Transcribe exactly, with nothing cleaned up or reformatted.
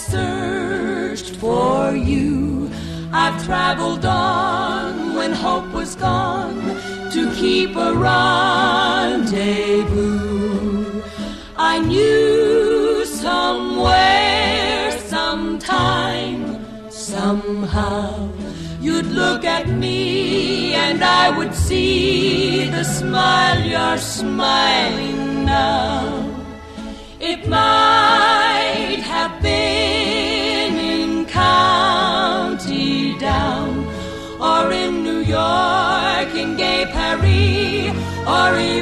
searched for you. I've traveled on when hope was gone to keep a rendezvous. I knew somewhere, sometime, somehow, you'd look at me and I would see the smile you're smiling now. It might have been in County Down, or in New York, in gay Paris, or even